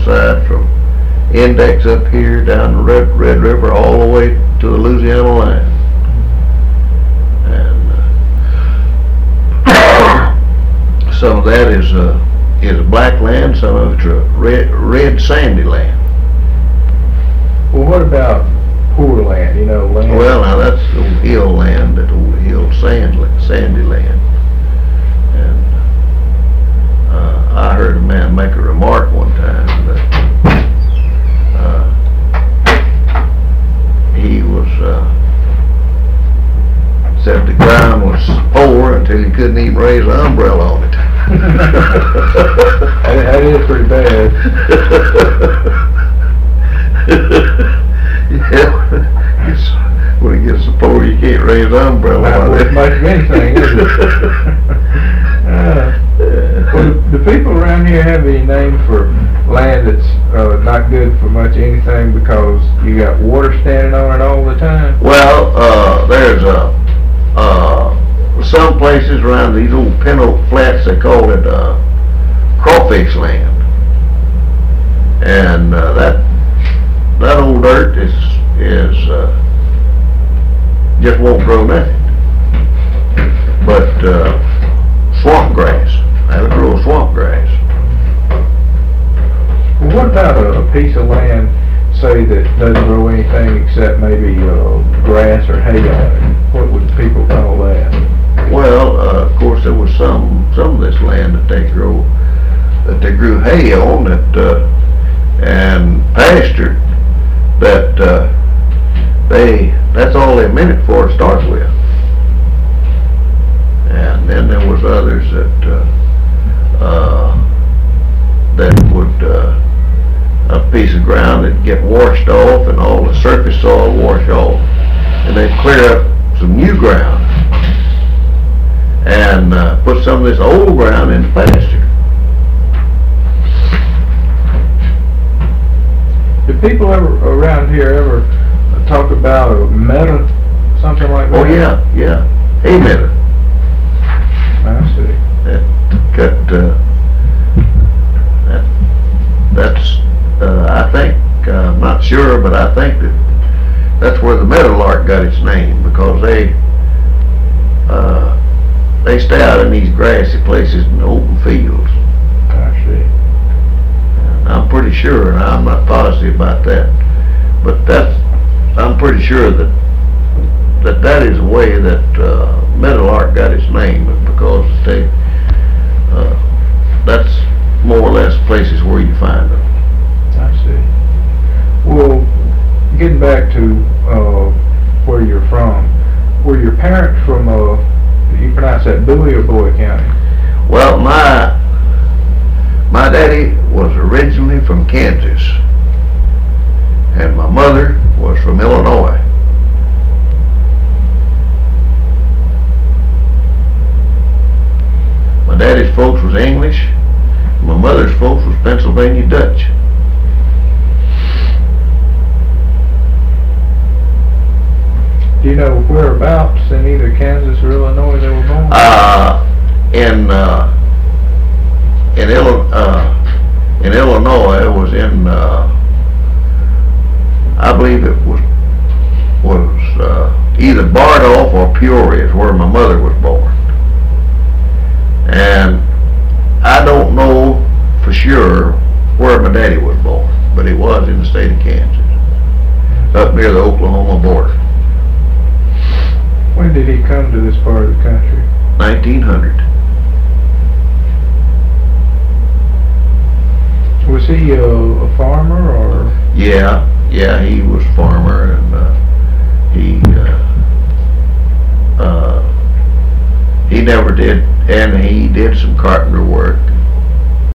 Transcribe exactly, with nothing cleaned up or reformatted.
side from Index up here down the Red, Red River all the way to the Louisiana line. And uh, some of that is uh, is black land, some of it's a red, red sandy land. Well, what about poor land, you know, land? Well, now that's the hill land, that old hill sand, sandy land. And uh, I heard a man make a remark one time that uh, he was, uh, said the ground was poor until he couldn't even raise an umbrella on it. that, that is pretty bad. Yeah, it's, when it gets so poor you can't raise an umbrella Not on worth it. much of anything, is it? uh, well, do, do people around here have any name for land that's uh, not good for much anything because you got water standing on it all the time? Well, uh, there's a, uh, some places around these old pin oak flats, they call it uh, crawfish land. And uh, that that old dirt is is uh, just won't grow nothing. But uh, swamp grass, that'll grow swamp grass. Well, what about a, a piece of land, say, that doesn't grow anything except maybe uh, grass or hay on it? What would people call that? Well, uh, of course, there was some some of this land that they grow that they grew hay on that uh, and pasture that uh, they that's all they meant it for to start with. And then there was others that uh, uh, that would uh, a piece of ground that'd get washed off and all the surface soil wash off, and they'd clear up some new ground and uh, put some of this old ground into pasture. Do people ever around here ever talk about a meadow, something like that? Oh yeah, yeah, hay meadow. I see. That cut. Uh, that that's. Uh, I think. Uh, I'm not sure, but I think that that's where the meadowlark got its name, because they uh, they stay out in these grassy places in the open fields. I see. I'm pretty sure, and I'm not positive about that, but that's, I'm pretty sure that that that is the way that uh, meadowlark got its name, because they, uh, that's more or less places where you find them. I see. Well, getting back to uh, where you're from, were your parents from, uh, you pronounce that Bowie or Bowie County? Well, my My daddy was originally from Kansas, and my mother was from Illinois. My daddy's folks was English, my mother's folks was Pennsylvania Dutch. Do you know whereabouts in either Kansas or Illinois they were born? Uh, in uh, in Illinois, uh, in Illinois, it was in, uh, I believe it was was uh, either Bardolph or Peoria is where my mother was born. And I don't know for sure where my daddy was born, but he was in the state of Kansas, up near the Oklahoma border. When did he come to this part of the country? nineteen hundred. Was he a, a farmer or? Yeah, yeah, he was a farmer, and uh, he uh, uh, he never did, and he did some carpenter work.